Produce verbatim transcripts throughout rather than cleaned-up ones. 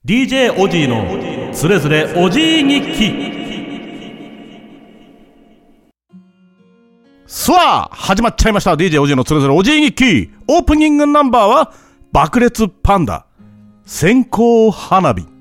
ディージェー オジーのつれづれおじい日記。さあ始まっちゃいました ディージェー オジーのつれづれおじい日記。オープニングナンバーは爆裂パンダ線香花火。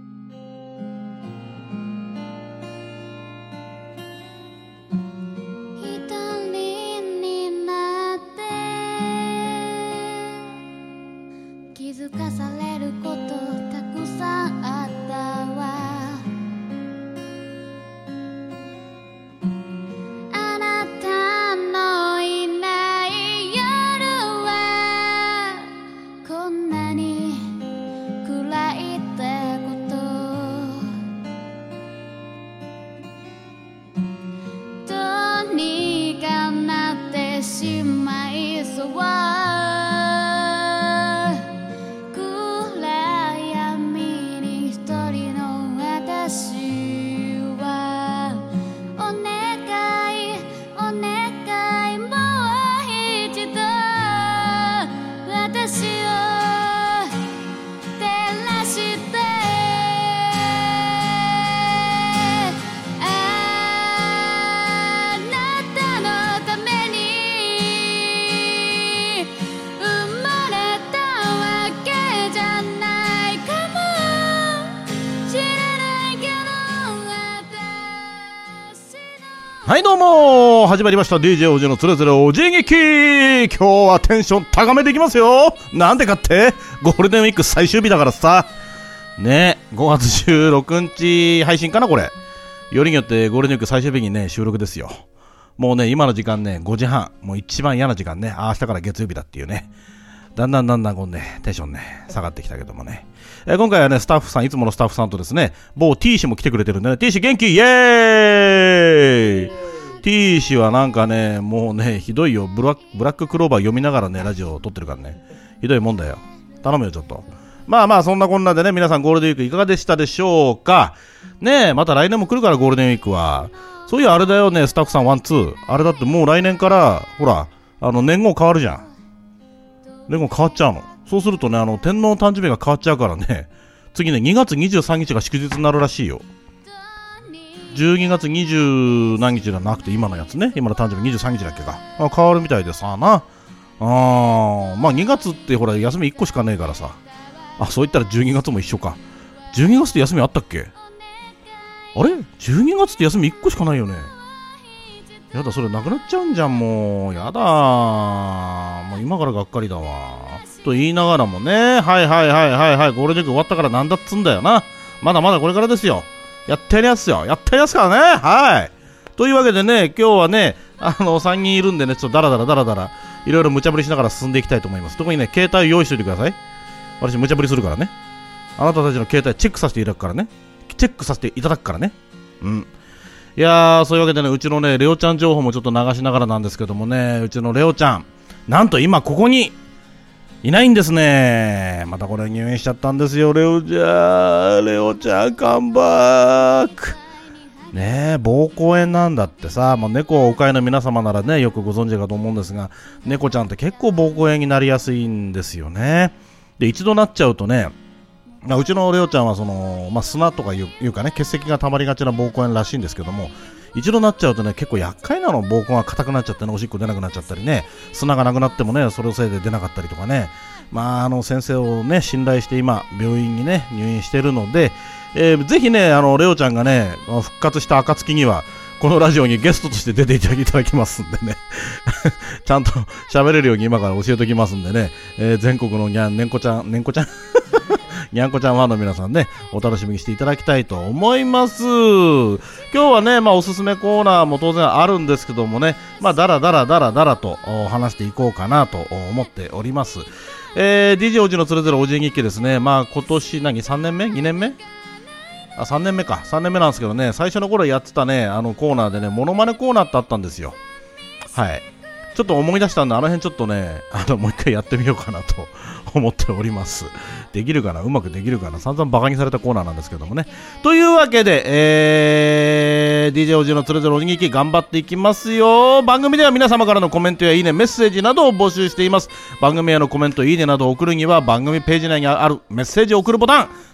はいどうも始まりました ディージェー おじのつれづれおじい劇。今日はテンション高めていきますよ。なんでかってゴールデンウィーク最終日だからさね。ごがつじゅうろくにち配信かなこれ。よりによってゴールデンウィーク最終日にね収録ですよ。もうね今の時間ねごじはん、もう一番嫌な時間ね。明日から月曜日だっていうね。だんだんだんだんこうねテンションね下がってきたけどもね、えー、今回はねスタッフさんいつものスタッフさんとですね某 T 氏も来てくれてるんでね。 T 氏元気イエーイ。 T 氏はなんかねもうねひどいよ。ブラック、ブラッククローバー読みながらねラジオを撮ってるからねひどいもんだよ。頼むよちょっと。まあまあそんなこんなでね皆さんゴールデンウィークいかがでしたでしょうかね。えまた来年も来るからゴールデンウィークは。そういうあれだよねスタッフさんワンツーあれだってもう来年からほらあの年号変わるじゃん。年号変わっちゃうの。そうするとねあの天皇誕生日が変わっちゃうからね次ねにがつにじゅうさんにちが祝日になるらしいよ。じゅうにがつにじゅう何日じゃなくて今のやつね今の誕生日にじゅうさんにちだっけか、まあ、変わるみたいでさなあ。まあにがつってほら休みいっこしかねえからさ。あそういったらじゅうにがつも一緒か。じゅうにがつって休みあったっけ。あれじゅうにがつって休みいっこしかないよね。やだそれなくなっちゃうんじゃんもう。やだもう今からがっかりだわと言いながらもねはいはいはいはいはいゴールデンウィーク終わったからなんだっつんだよな。まだまだこれからですよ。やってやりやすよやってやりやすからね。はいというわけでね今日はねあのさんにんいるんでねちょっとダラダラダラダラいろいろ無茶ぶりしながら進んでいきたいと思います。特にね携帯用意しておいてください。私無茶ぶりするからね。あなたたちの携帯チェックさせていただくからね。チェックさせていただくからね。うんいやーそういうわけでねうちのねレオちゃん情報もちょっと流しながらなんですけどもねうちのレオちゃんなんと今ここにいないんですね。またこれ入院しちゃったんですよ。レオちゃんレオちゃんカムバックねえ膀胱炎なんだってさ。もう猫をお飼いの皆様ならねよくご存知かと思うんですが猫ちゃんって結構膀胱炎になりやすいんですよね。で一度なっちゃうとねうちのレオちゃんはその、まあ、砂とかいう、いうかね結石が溜まりがちな膀胱炎らしいんですけども一度なっちゃうとね結構厄介なの。膀胱が硬くなっちゃってねおしっこ出なくなっちゃったりね砂がなくなってもねそれのせいで出なかったりとかね。まああの先生をね信頼して今病院にね入院してるので、えー、ぜひねあのレオちゃんがね復活した暁にはこのラジオにゲストとして出ていただきますんでねちゃんと喋れるように今から教えておきますんでね、えー、全国のにゃんねんこちゃんねんこちゃんにゃんこちゃんファンの皆さんねお楽しみにしていただきたいと思います。今日はねまあおすすめコーナーも当然あるんですけどもねまあだらだらだらだらと話していこうかなと思っております。えー、ディージェー おじのつれづれおじ日記ですね。まあ今年何さんねんめにねんめあさんねんめかさんねんめなんですけどね最初の頃やってたねあのコーナーでねモノマネコーナーってあったんですよ。はいちょっと思い出したんであの辺ちょっとねあのもう一回やってみようかなと思っております。できるかなうまくできるかな散々バカにされたコーナーなんですけどもね。というわけで、えー、ディージェー おじのつれづれおじ日記頑張っていきますよ。番組では皆様からのコメントやいいねメッセージなどを募集しています。番組へのコメントいいねなどを送るには番組ページ内にあるメッセージを送るボタン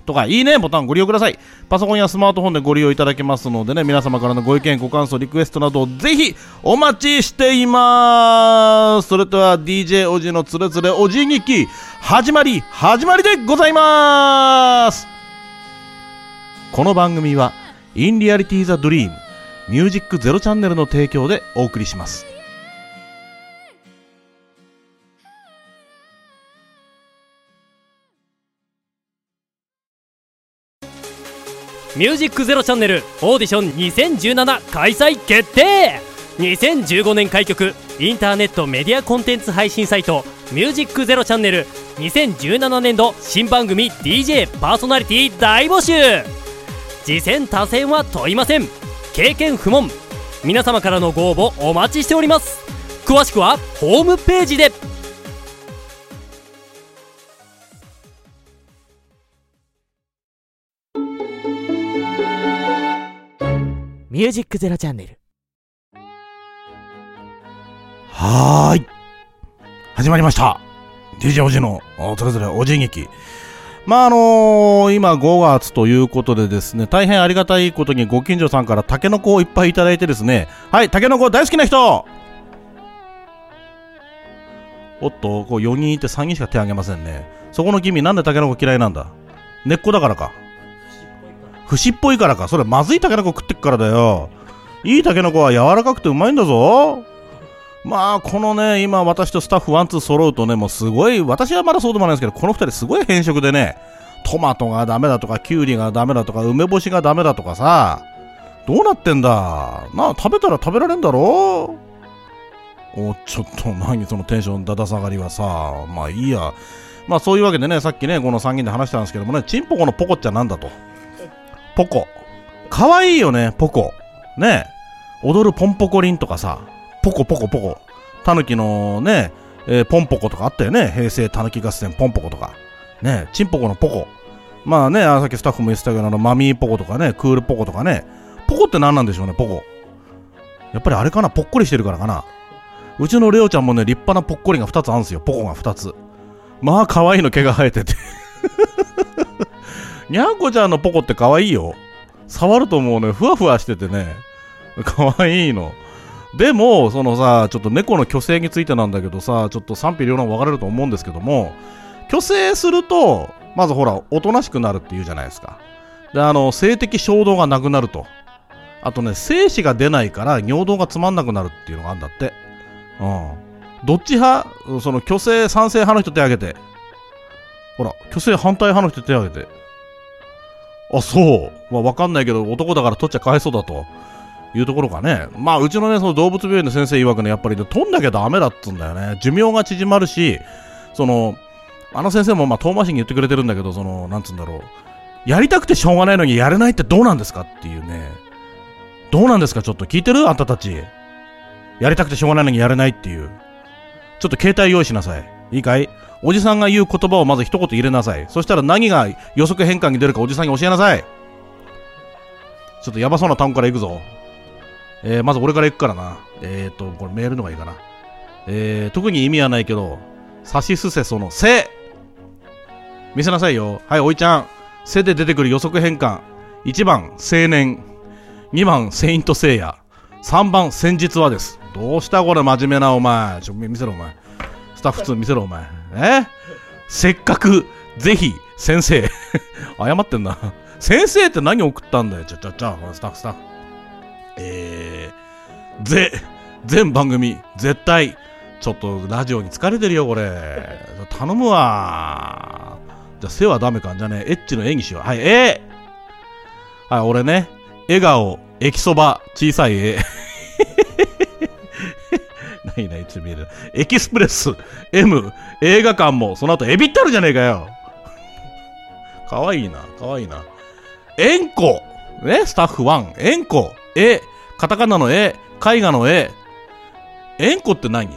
とかいいねボタンご利用ください。パソコンやスマートフォンでご利用いただけますのでね、皆様からのご意見ご感想リクエストなどぜひお待ちしています。それでは ディージェー おじのつれつれおじ日記始まり始まりでございます。この番組はインリアリティザドリームミュージックゼロチャンネルの提供でお送りします。 ミュージックゼロチャンネルオーディションにせんじゅうなな開催決定。にせんじゅうごねん開局インターネットメディアコンテンツ配信サイトミュージックゼロチャンネルにせんじゅうななねん度新番組 ディージェー パーソナリティ大募集。次戦他戦は問いません。経験不問。皆様からのご応募お待ちしております。詳しくはホームページで。ミュージックゼロチャンネル。 はーい、始まりました ディージェー おじのそれぞれおじ劇。まああのー、今ごがつということでですね、大変ありがたいことにご近所さんからタケノコをいっぱいいただいてですね、はい、タケノコ大好きな人。おっと、こうよにんいてさんにんしか手挙げませんね。そこの君なんでタケノコ嫌いなんだ。根っこだからか、節っぽいからか。それまずいタケノコ食ってっからだよ。いいタケノコは柔らかくてうまいんだぞ。まあこのね、今私とスタッフワンツー揃うとね、もうすごい、私はまだそうでもないんですけど、このふたりすごい変色でね、トマトがダメだとかキュウリがダメだとか梅干しがダメだとかさ、どうなってんだな。食べたら食べられんだろ。お、ちょっと何そのテンションだだ下がりはさ。まあいいや。まあそういうわけでね、さっきねこのさんにんで話したんですけどもね、チンポコのポコっちゃなんだと。ポコかわいいよね、ポコね。踊るポンポコリンとかさ、ポコポコポコ、タヌキのね、えー、ポンポコとかあったよね。平成タヌキ合戦ポンポコとかね、チンポコのポコ。まあね、さっきスタッフも言ってたけど、あのマミーポコとかね、クールポコとかね。ポコって何なんでしょうね、ポコ。やっぱりあれかな、ぽっこりしてるからかな。うちのレオちゃんもね、立派なぽっこりがふたつあるんですよ、ポコがふたつ。まあ可愛いの毛が生えててにゃんこちゃんのポコって可愛いよ。触るともうね、ふわふわしててね、可愛いの。でもそのさ、ちょっと猫の虚勢についてなんだけどさ、ちょっと賛否両論分かれると思うんですけども、虚勢するとまずほらおとなしくなるっていうじゃないですか。で、あの性的衝動がなくなると。あとね、精子が出ないから尿道がつまんなくなるっていうのがあるんだって。うん。どっち派？その虚勢賛成派の人手挙げて。ほら、虚勢反対派の人手挙げて。あ、そう。まあわかんないけど、男だから取っちゃかわいそうだというところかね。まあうちのね、その動物病院の先生曰くね、やっぱりね、取んなきゃダメだっつうんだよね。寿命が縮まるし、そのあの先生もまあ遠回しに言ってくれてるんだけど、そのなんつうんだろう、やりたくてしょうがないのにやれないってどうなんですかっていうね。どうなんですか、ちょっと聞いてる？あんたたち。やりたくてしょうがないのにやれないっていう。ちょっと携帯用意しなさい。いいかい？おじさんが言う言葉をまず一言入れなさい。そしたら何が予測変換に出るかおじさんに教えなさい。ちょっとやばそうな単語からいくぞ。えー、まず俺からいくからな。えーと、これメールのがいいかな。えー、特に意味はないけど、さしすせそのせ見せなさいよ。はい、おいちゃん。せで出てくる予測変換。いちばん、青年。にばん、セイントセイヤ。さんばん、先日はです。どうしたこれ真面目なお前。ちょ、見せろお前。スタッフツー見せろお前。えせっかく、ぜひ、先生。謝ってんな。先生って何送ったんだよ。ちゃちゃちゃ、スタッフスタッフ。えー、ぜ、全番組、絶対、ちょっとラジオに疲れてるよ、これ。頼むわ。じゃあ、背はダメか。じゃあね、エッチの絵にしよう。はい、えー、はい、俺ね、笑顔、駅そば、小さい絵。ないない、ちょっと見える。エキスプレス、M、映画館も、その後エビってあるじゃねえかよ。かわいいな、かわいいな。エンコ、ね、スタッフワン、エンコ、え、カタカナの絵、絵画の絵。エンコって何？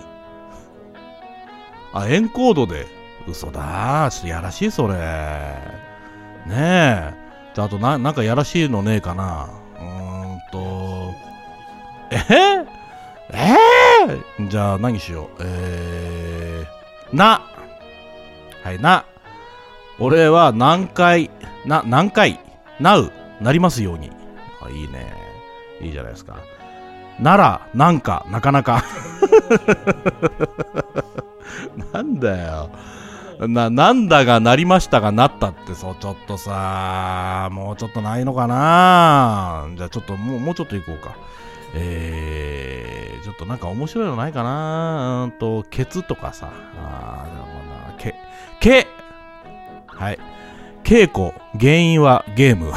あ、エンコードで。嘘だー。ちょっとやらしい、それ。ねえ。じゃあ、あとな、なんかやらしいのねえかな。うーんと。えー、えー、じゃあ、何しよう。えー、な。はい、な。俺は何回な、何回、なう、なりますように。あ、いいね。いいじゃないですか。なら、なんか、なかなか。なんだよ。な、なんだがなりましたがなったってそう、ちょっとさ、もうちょっとないのかな。じゃあちょっともう、もうちょっと行こうか。えー、ちょっとなんか面白いのないかな。うんと、ケツとかさ。あー、でもな、け、け、はい。稽古、原因はゲーム。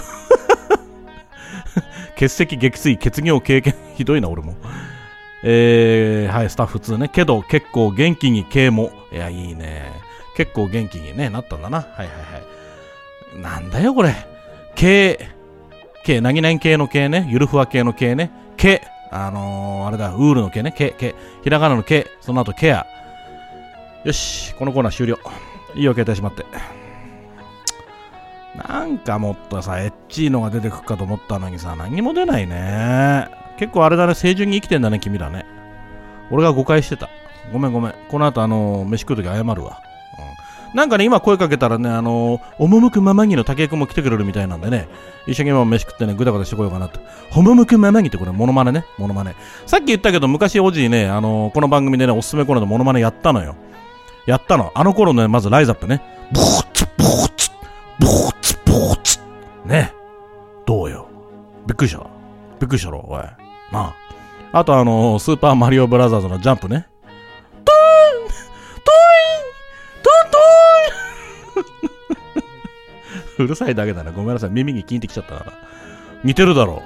欠席、撃墜、血尿経験、ひどいな、俺も。えー、はい、スタッフにね。けど、結構元気に啓も。いや、いいね。結構元気にね、なったんだな。はいはいはい。なんだよ、これ。系、系、なぎなぎ系の系ね。ゆるふわ系の系ね。系、あのー、あれだ、ウールの系ね。系、系。ひらがなの系。その後、ケア。よし、このコーナー終了。いいよ、携帯しまって。なんかもっとさ、エッチーのが出てくるかと思ったのにさ、何も出ないね。結構あれだね、清純に生きてんだね、君らね。俺が誤解してた。ごめんごめん。この後、あのー、飯食うとき謝るわ。うん。なんかね、今声かけたらね、あのー、赴くままにの竹井くんも来てくれるみたいなんでね、一生懸命飯食ってね、ぐだぐだしてこようかなと。赴くままにってこれ、モノマネね。モノマネ。さっき言ったけど、昔おじいね、あのー、この番組でね、おすすめコーナーでモノマネやったのよ。やったの。あの頃ね、まずライザップね。ボーツ、ボーツ、ボーツ、ボーツ。ね。どうよ。びっくりした。びっくりしたろ、おい。なあ。あとあのー、スーパーマリオブラザーズのジャンプね。トーントーントーントーンうるさいだけだな。ごめんなさい。耳に聞いてきちゃったから。似てるだろ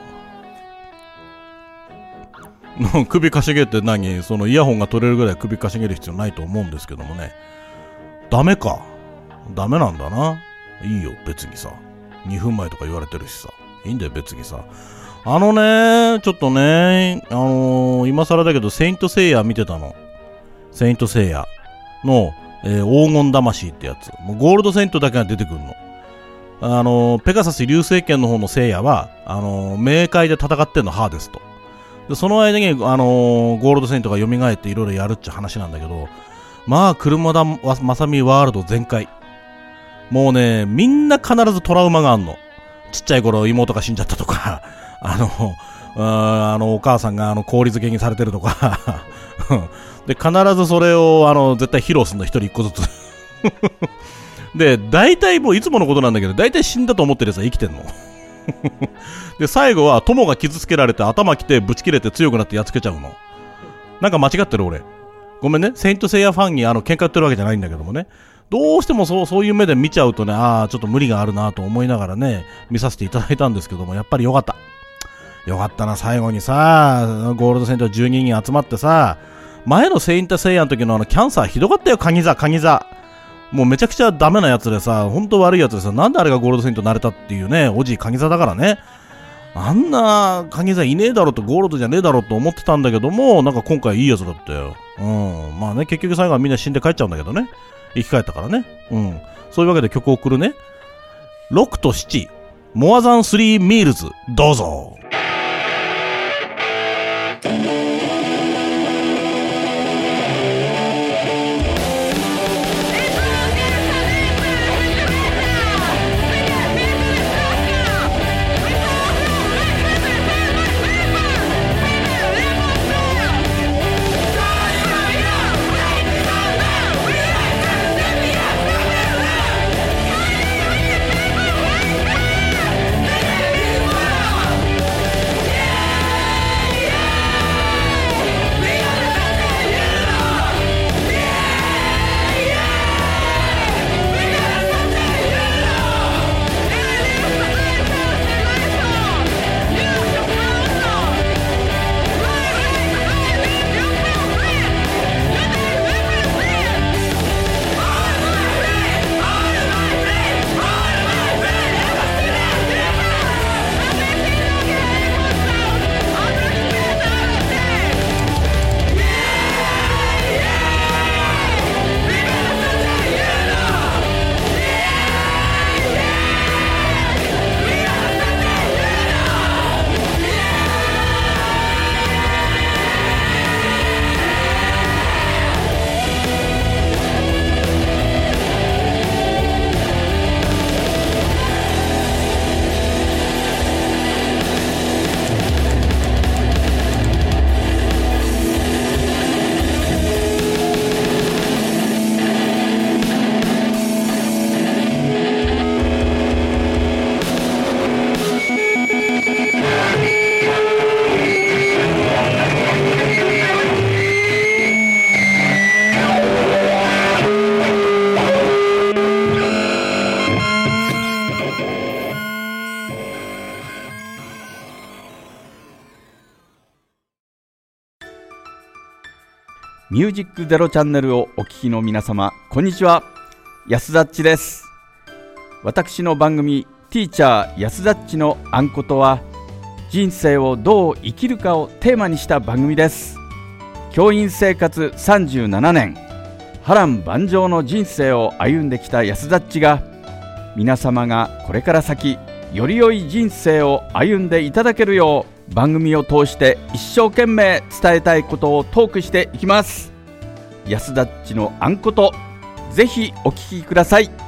う。首かしげって何そのイヤホンが取れるぐらい首かしげる必要ないと思うんですけどもね。ダメか。ダメなんだな。いいよ、別にさ。にふんまえとか言われてるしさ。いいんだよ、別にさ。あのね、ちょっとね、あのー、今更だけど、セイントセイヤ見てたの。セイントセイヤの、えー、黄金魂ってやつ。もうゴールドセイントだけが出てくるの。あのー、ペガサス流星剣の方のセイヤは、あのー、冥界で戦ってんの、ハーデスと。で、その間に、あのー、ゴールドセイントが蘇っていろいろやるって話なんだけど、まあ、車田正美ワールド全開。もうね、みんな必ずトラウマがあんの。ちっちゃい頃妹が死んじゃったとか、あの、ああのお母さんがあの氷漬けにされてるとか、で、必ずそれをあの絶対披露するんだ、一人一個ずつ。で、大体もういつものことなんだけど、大体死んだと思ってるやつは生きてんの。で、最後は友が傷つけられて頭きてぶち切れて強くなってやっつけちゃうの。なんか間違ってる俺。ごめんね、セイントセイヤファンにあの喧嘩売ってるわけじゃないんだけどもね。どうしてもそう、そういう目で見ちゃうとね、ああ、ちょっと無理があるなと思いながらね、見させていただいたんですけども、やっぱりよかった。よかったな、最後にさ、ゴールドセイントじゅうににん集まってさ、前のセイントセイヤの時のあのキャンサーひどかったよ、カニ座、カニ座。もうめちゃくちゃダメなやつでさ、ほんと悪いやつでさ、なんであれがゴールドセイントになれたっていうね、おじいカニ座だからね。あんなカニ座いねえだろと、ゴールドじゃねえだろと思ってたんだけども、なんか今回いいやつだったよ。うん。まあね、結局最後はみんな死んで帰っちゃうんだけどね。生き返ったからね。うん。そういうわけで曲を送るね。ろくとなな、モアザンスリーミールズ、どうぞ。 ミュージックゼロチャンネルをお聞きの皆様、こんにちは。安田っちです。私の番組ティーチャー安田っちのあんことは、人生をどう生きるかをテーマにした番組です。教員生活さんじゅうななねん、波乱万丈の人生を歩んできた安田っちが、皆様がこれから先より良い人生を歩んでいただけるよう、番組を通して一生懸命伝えたいことをトークしていきます。安田っちのあんこと、ぜひお聞きください。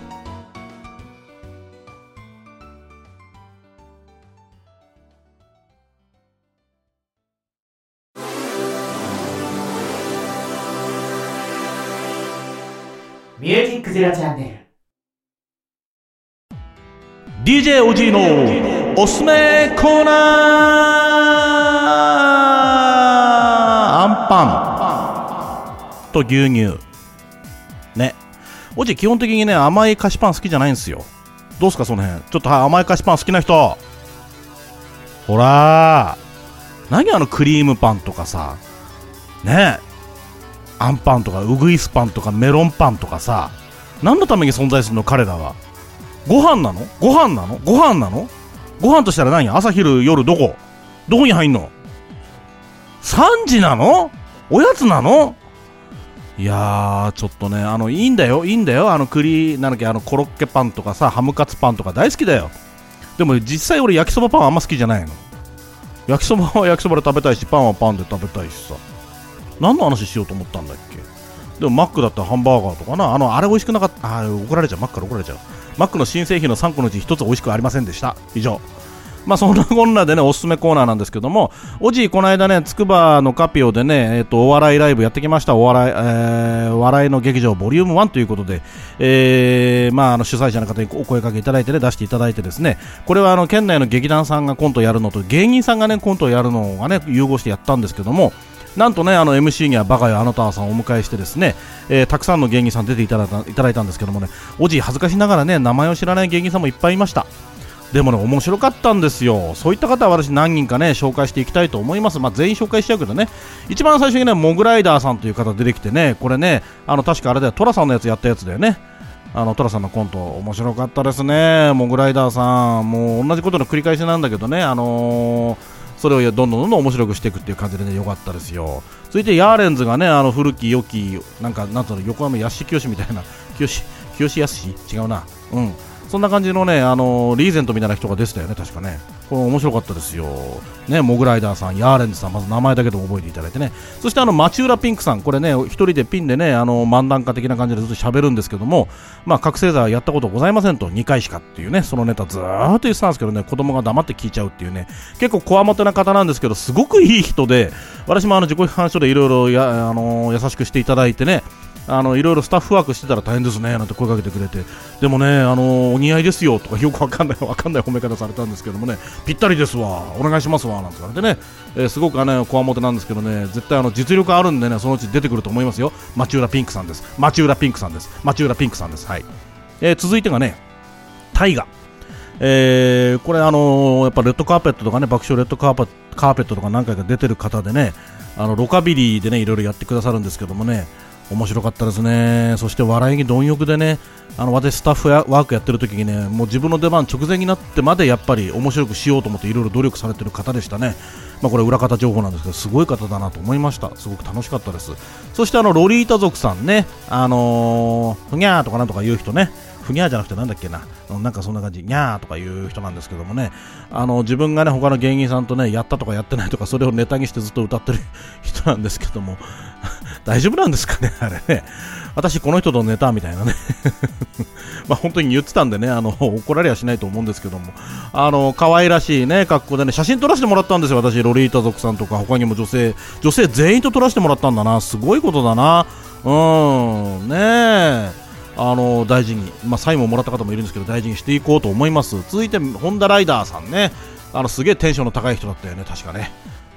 ミュージックゼロチャンネルディージェー おじいのおすすめコーナー、アンパンと牛乳ね。おじい基本的にね、甘い菓子パン好きじゃないんですよ。どうすかその辺。ちょっと甘い菓子パン好きな人、ほらー、何あのクリームパンとかさね、アンパンとかウグイスパンとかメロンパンとかさ、何のために存在するの彼らは。ご飯なのご飯なのご飯なのご飯としたら何、朝昼夜どこどこに入んの？さんじなの？おやつなの？いやーちょっとね、あのいいんだよいいんだよ、あの栗なんだっけ、あのコロッケパンとかさ、ハムカツパンとか大好きだよ。でも実際俺焼きそばパンあんま好きじゃないの。焼きそばは焼きそばで食べたいし、パンはパンで食べたいしさ、何の話しようと思ったんだっけ。でもマックだったらハンバーガーとかな、あのあれ美味しくなかった。あー怒られちゃう、マックから怒られちゃう。マックの新製品のさんこのうちひとつ美味しくありませんでした。以上。まあそんなこんなでね、おすすめコーナーなんですけども、おじいこの間ね、つくばのカピオでね、えっとお笑いライブやってきました。お笑い、えー、笑いの劇場ボリュームワンということで、えー、まああの主催者の方にお声掛けいただいてね、出していただいてですね、これはあの県内の劇団さんがコントをやるのと芸人さんがねコントをやるのがね融合してやったんですけども、なんとね、あの エムシー にはバカよあなたさんをお迎えしてですね、えー、たくさんの芸人さん出ていただいた、いただいたんですけどもね、おじい恥ずかしながらね、名前を知らない芸人さんもいっぱいいました。でもね、面白かったんですよ。そういった方は私何人かね紹介していきたいと思います。まあ全員紹介しちゃうけどね、一番最初にね、モグライダーさんという方出てきてね、これね、あの確かあれだよ、トラさんのやつやったやつだよね。あのトラさんのコント面白かったですね。モグライダーさん、もう同じことの繰り返しなんだけどね、あのーそれをどんどんどんどん面白くしていくっていう感じでね、良かったですよ。続いてヤーレンズがね、あの古き良きなんかなんつうの、横浜やしきよしみたいな、きよしきよしやすし違うな、うん、そんな感じのね、あのリーゼントみたいな人がでしたよね、確かね。これ面白かったですよね。モグライダーさん、ヤーレンズさん、まず名前だけでも覚えていただいてね。そしてあの町浦ピンクさん、これね一人でピンでね、あの漫談家的な感じでずっと喋るんですけども、まあ覚醒剤やったことございませんと、にかいしかっていうね、そのネタずーっと言ってたんですけどね、子供が黙って聞いちゃうっていうね、結構こわもてな方なんですけど、すごくいい人で、私もあの自己批判書でいろいろや、あのー、優しくしていただいてね、あのいろいろスタッフワークしてたら大変ですねなんて声かけてくれて、でもね、あのー、お似合いですよとかよくわかんないわかんない褒め方されたんですけどもね、ぴったりですわ、お願いしますわなんて言われてね、えー、すごくねこわもてなんですけどね、絶対あの実力あるんでね、そのうち出てくると思いますよ。町浦ピンクさんです。町浦ピンクさんです。町浦ピンクさんです。はい。えー、続いてがね、大河。えー、これあのー、やっぱレッドカーペットとかね、爆笑レッドカーペット、カーペットとか何回か出てる方でね、あのロカビリーでねいろいろやってくださるんですけどもね、面白かったですね。そして笑いに貪欲でね、あの私スタッフワークやってる時にね、もう自分の出番直前になってまでやっぱり面白くしようと思っていろいろ努力されてる方でしたね。まあこれ裏方情報なんですけど、すごい方だなと思いました。すごく楽しかったです。そしてあのロリータ族さんね、あのー、ふにゃーとかなんとか言う人ね、ふにゃーじゃなくてなんだっけな、なんかそんな感じ、にゃーとか言う人なんですけどもね、あの自分がね他の芸人さんとねやったとかやってないとか、それをネタにしてずっと歌ってる人なんですけども大丈夫なんですかね、あれね。私この人とネタみたいなねまあ本当に言ってたんでね、あの怒られはしないと思うんですけども、あの可愛らしいね格好でね写真撮らせてもらったんですよ。私ロリータ族さんとか他にも女性女性全員と撮らせてもらったんだな。すごいことだな。うんねえ、あの大事に、まあ、サインももらった方もいるんですけど大事にしていこうと思います。続いてホンダライダーさんね、あのすげえテンションの高い人だったよね確かね。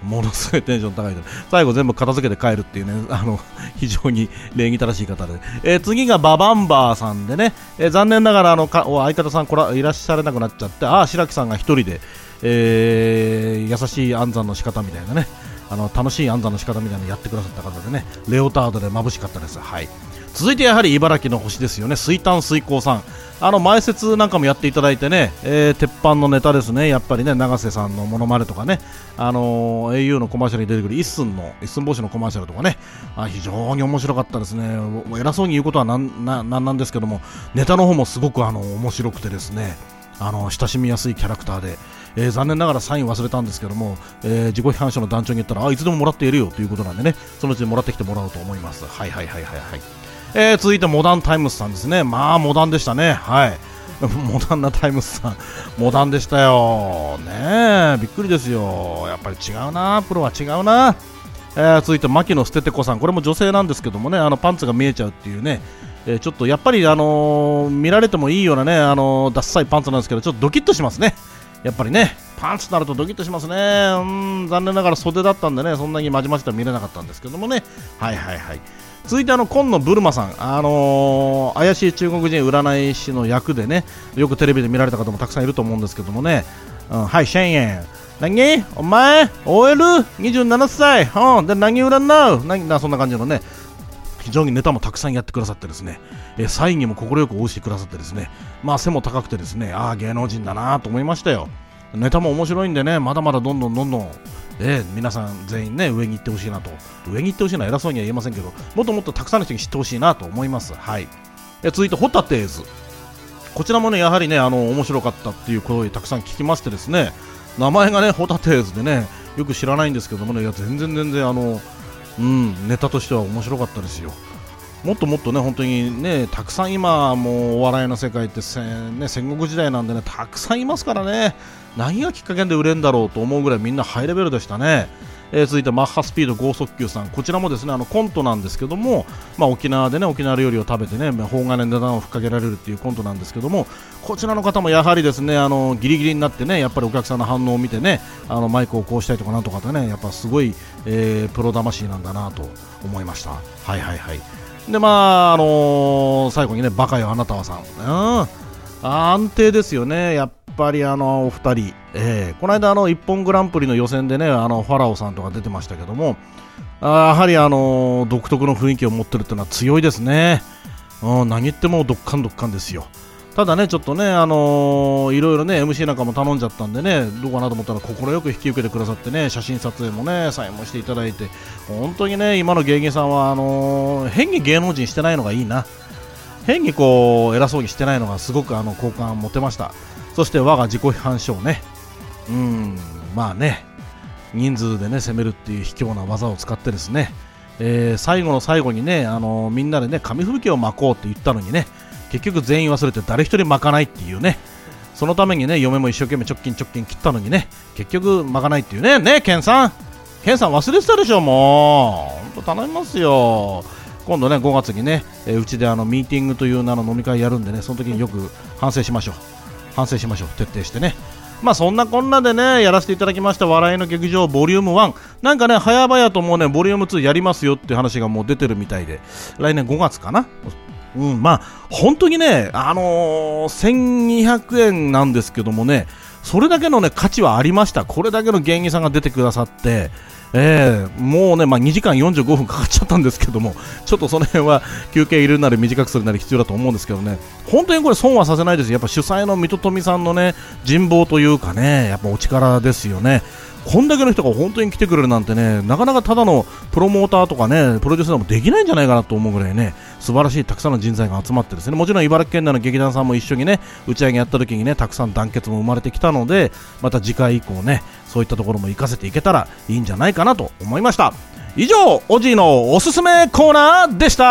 ものすごいテンション高いで最後全部片付けて帰るっていうね、あの非常に礼儀正しい方で、えー、次がババンバーさんでね、えー、残念ながらあのか相方さんこらいらっしゃれなくなっちゃって、ああ白木さんが一人で、えー、優しい暗算の仕方みたいなね、あの楽しい暗算の仕方みたいなのやってくださった方でね、レオタードで眩しかったです。はい。続いてやはり茨城の星ですよね、水炭水耕さん、あの前説なんかもやっていただいてね、えー、鉄板のネタですね。やっぱりね、永瀬さんのモノマネとかね、あのー、エーユー のコマーシャルに出てくる一寸の一寸法師のコマーシャルとかね、あ非常に面白かったですね。偉そうに言うことはなんななんなんですけども、ネタの方もすごくあの面白くてですね、あの親しみやすいキャラクターで、えー、残念ながらサイン忘れたんですけども、えー、自己批判書の団長に言ったら、あいつでももらっているよということなんでね、そのうちにもらってきてもらおうと思います。はいはいはいはいはい。えー、続いてモダンタイムスさんですね。まあモダンでしたね。はいモダンなタイムスさんモダンでしたよね。びっくりですよ。やっぱり違うな、プロは違うな。えー、続いて牧野捨ててこさん、これも女性なんですけどもね、あのパンツが見えちゃうっていうね、えー、ちょっとやっぱり、あのー、見られてもいいようなね、あのー、ダッサいパンツなんですけど、ちょっとドキッとしますね。やっぱりね、パンツになるとドキッとしますね。うーん、残念ながら袖だったんでね、そんなにまじまじとは見れなかったんですけどもね。はいはいはい。続いてあの今野ブルマさん、あのー、怪しい中国人占い師の役でね、よくテレビで見られた方もたくさんいると思うんですけどもね、うん、はいシェンエン何お前 オーエルにじゅうなな 歳、うん、で何占う何だ、そんな感じのね、非常にネタもたくさんやってくださってですね、えー、サインにも快く応じてくださってですね、まあ背も高くてですね、ああ芸能人だなと思いましたよ。ネタも面白いんでね、まだまだどんどんどんどん、えー、皆さん全員ね上に行ってほしいなと。上に行ってほしいのは偉そうには言えませんけど、もっともっとたくさんの人に知ってほしいなと思います。はい。えー、続いてホタテーズ、こちらもねやはりねあの面白かったっていう声たくさん聞きましてですね、名前がねホタテーズでねよく知らないんですけどもね、いや全然全然あのうんネタとしては面白かったですよ。もっともっとね本当にねたくさん今もうお笑いの世界ってせ、ね、戦国時代なんでねたくさんいますからね、何がきっかけで売れんだろうと思うぐらいみんなハイレベルでしたね。えー、続いてマッハスピード剛速球さん、こちらもですねあのコントなんですけども、まあ、沖縄でね沖縄料理を食べてね砲丸で値段をふっかけられるっていうコントなんですけども、こちらの方もやはりですねあのギリギリになってねやっぱりお客さんの反応を見てねあのマイクをこうしたりとかなんとかでねやっぱすごい、えー、プロ魂なんだなと思いました。はいはいはい。でまああのー、最後にねバカよあなたはさん、うん、安定ですよねやっぱりあのお二人、えー、この間あの一本グランプリの予選でねあのファラオさんとか出てましたけども、あやはりあの独特の雰囲気を持ってるっていうのは強いですね。うん、何言ってもどっかんどっかんですよ。ただねちょっとねあのー、いろいろね エムシー なんかも頼んじゃったんでねどうかなと思ったら快く引き受けてくださってね、写真撮影もねサインもしていただいて、本当にね今の芸人さんはあのー、変に芸能人してないのがいいな、変にこう偉そうにしてないのがすごくあの好感を持てました。そして我が自己批判書をね、うーんまあね人数でね攻めるっていう卑怯な技を使ってですね、えー、最後の最後にね、あのー、みんなでね紙吹雪を巻こうって言ったのにね結局全員忘れて誰一人巻かないっていうね、そのためにね嫁も一生懸命直近直近切ったのにね結局巻かないっていうね。ねケンさんケンさん忘れてたでしょ、もう本当頼みますよ。今度ねごがつにねうちであのミーティングという名の飲み会やるんでね、その時によく反省しましょう反省しましょう徹底してね。まあそんなこんなでねやらせていただきました笑いの劇場ボリュームワン、なんかね早々ともうねボリュームツーやりますよっていう話がもう出てるみたいで、来年ごがつかな。うん、まあ本当にねあのー、せんにひゃくえんなんですけどもね、それだけのね価値はありました。これだけの芸人さんが出てくださって、えー、もうね、まあ、にじかんよんじゅうごふんかかっちゃったんですけども、ちょっとその辺は休憩入れるなり短くするなり必要だと思うんですけどね、本当にこれ損はさせないです。やっぱ主催の水戸富さんのね人望というかね、やっぱお力ですよね。こんだけの人が本当に来てくれるなんてね、なかなかただのプロモーターとかねプロデューサーもできないんじゃないかなと思うぐらいね素晴らしいたくさんの人材が集まってですね、もちろん茨城県内の劇団さんも一緒にね打ち上げやった時にねたくさん団結も生まれてきたので、また次回以降ねそういったところも活かせていけたらいいんじゃないかなと思いました。以上おじいのおすすめコーナーでした。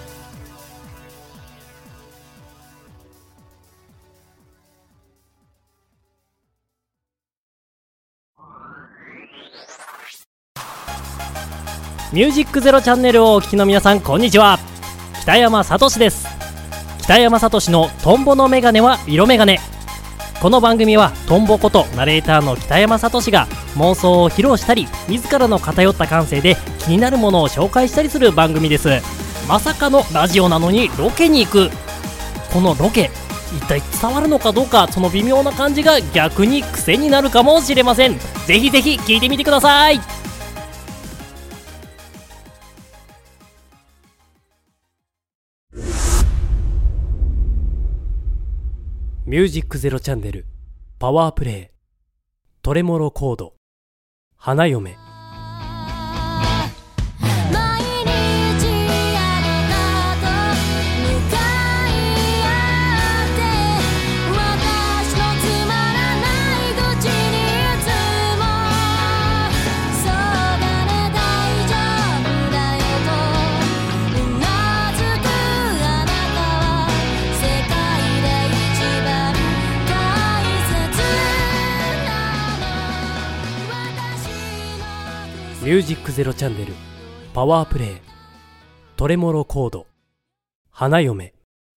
ミュージックゼロチャンネルをお聞きの皆さんこんにちは、北山さとしです。北山さとしのトンボのメガネは色メガネ。 この番組はトンボことナレーターの北山聡が妄想を披露したり、自らの偏った感性で気になるものを紹介したりする番組です。まさかのラジオなのにロケに行く。このロケ一体伝わるのかどうか、その微妙な感じが逆に癖になるかもしれません。ぜひぜひ聞いてみてください。ミュージックゼロチャンネルパワープレイトレモロコード花嫁。ミュージックゼロチャンネルパワープレイトレモロコード花嫁。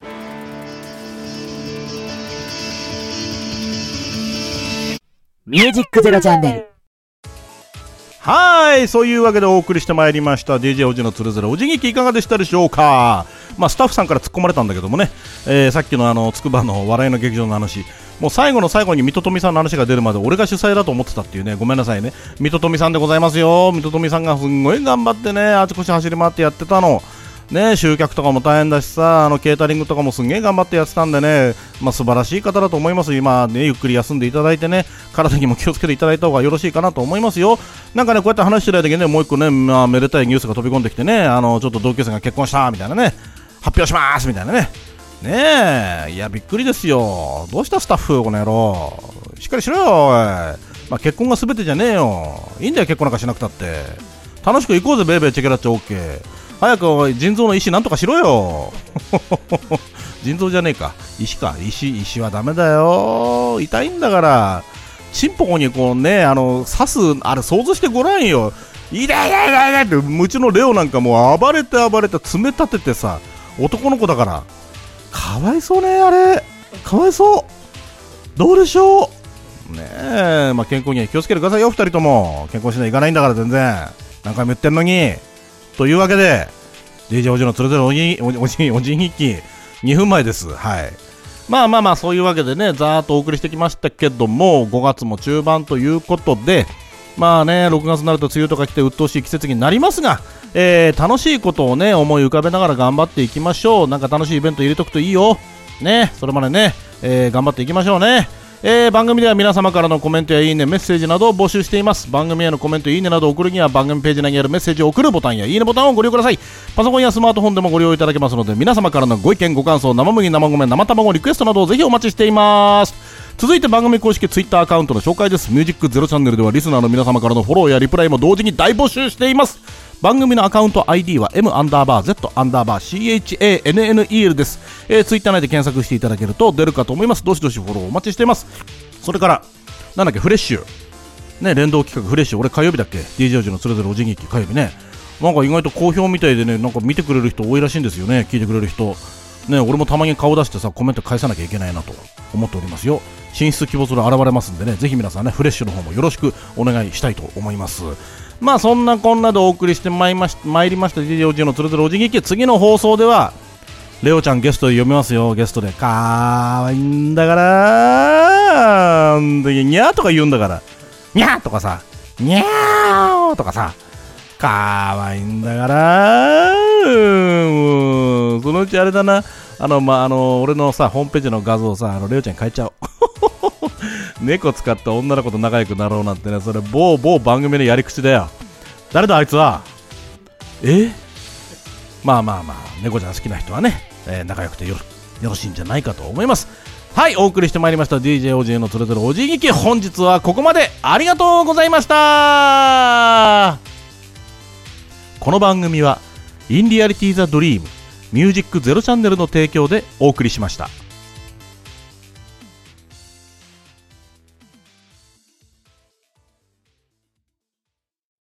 ミュージックゼロチャンネル。 はい、そういうわけでお送りしてまいりました ディージェー おじのつるづるおじぎき、いかがでしたでしょうか。まあスタッフさんから突っ込まれたんだけどもね、えー、さっきのあのつくばの笑いの劇場の話、もう最後の最後に水戸富さんの話が出るまで俺が主催だと思ってたっていうね、ごめんなさいね。水戸富さんでございますよ。水戸富さんがすんごい頑張ってね、あちこち走り回ってやってたのね。集客とかも大変だしさ、あのケータリングとかもすんげえ頑張ってやってたんでね、まあ素晴らしい方だと思います。今ね、ゆっくり休んでいただいてね、体にも気をつけていただいた方がよろしいかなと思いますよ。なんかね、こうやって話してる間にね、もう一個ね、まあ、めでたいニュースが飛び込んできてね、あのちょっと同級生が結婚したみたいなね、発表しますみたいなね。ねえ、いやびっくりですよ。どうしたスタッフ、この野郎、しっかりしろよおい。まあ、結婚が全てじゃねえよ。いいんだよ結婚なんかしなくたって。楽しく行こうぜベイベーチェケラッチョ OK。 早く腎臓の石なんとかしろよ腎臓じゃねえか、石か。石石はダメだよ、痛いんだから。チンポコにこうね、あの刺すあれ想像してごらんよ。痛い痛い痛い痛いって、うちのレオなんかもう暴れて暴れて爪立ててさ、男の子だからかわいそうね。あれかわいそう。どうでしょうねえ。まあ、健康には気をつけてくださいよ。ふたりとも健康しないといかないんだから。全然何回も言ってんのに。というわけで ディージェー おじのつるつるおじおじおじおじ日記にふんまえです。はい。まあまあまあ、そういうわけでね、ざーっとお送りしてきましたけども、ごがつも中盤ということで、まあね、ろくがつになると梅雨とか来て鬱陶しい季節になりますが、えー、楽しいことをね思い浮かべながら頑張っていきましょう。なんか楽しいイベント入れとくといいよね。それまでね、えー、頑張っていきましょうね。えー、番組では皆様からのコメントやいいね、メッセージなどを募集しています。番組へのコメント、いいねなどを送るには番組ページ内にあるメッセージを送るボタンやいいねボタンをご利用ください。パソコンやスマートフォンでもご利用いただけますので、皆様からのご意見ご感想、生麦生米生卵リクエストなどをぜひお待ちしています。続いて番組公式ツイッターアカウントの紹介です。ミュージックゼロチャンネルではリスナーの皆様からのフォローやリプライも同時に大募集しています。番組のアカウント アイディー は M アンダーバー Z アンダーバー シーエイチエーエヌエヌイーエル です。えー、ツイッター内で検索していただけると出るかと思います。どしどしフォローお待ちしています。それからなんだっけ、フレッシュね、連動企画フレッシュ、俺火曜日だっけ、 ディージェー おじのつるづるおじぎき火曜日ね、なんか意外と好評みたいでね、なんか見てくれる人多いらしいんですよね。聞いてくれる人ね。俺もたまに顔出してさコメント返さなきゃいけないなと思っておりますよ。進出希望する現れますんでね、ぜひ皆さんねフレッシュの方もよろしくお願いしたいと思います。まあそんなこんなでお送りしてまいりまし、まいりました ディージェー おじのつるづるおじぎき。次の放送ではレオちゃんゲストで読みますよ。ゲストでかわいいんだからーでにゃーとか言うんだから、にゃーとかさ、にゃーとかさ、かわいいんだからー。もうそのうちあれだな、あのまああの俺のさホームページの画像をさ、あのレオちゃんに変えちゃおう猫使った女の子と仲良くなろうなんてね、それ某某番組のやり口だよ。誰だあいつは。えまあまあまあ、猫ちゃん好きな人はね、えー、仲良くてよ ろ, よろしいんじゃないかと思います。はい、お送りしてまいりました ディージェー おじのつるつるおじぎき、本日はここまで。ありがとうございました。この番組はインリアリティザドリームミュージックゼロチャンネルの提供でお送りしました。